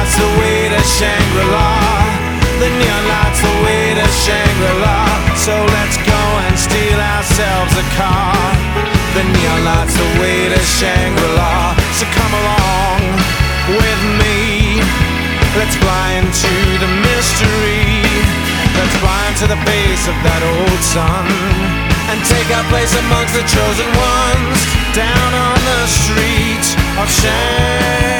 lights, the way to Shangri-La. The neon lights, the way to Shangri-La. So let's go and steal ourselves a car. The neon lights, the way to Shangri-La. So come along with me. Let's fly into the mystery. Let's fly into the base of that old sun and take our place amongst the chosen ones down on the street of Shangri-La.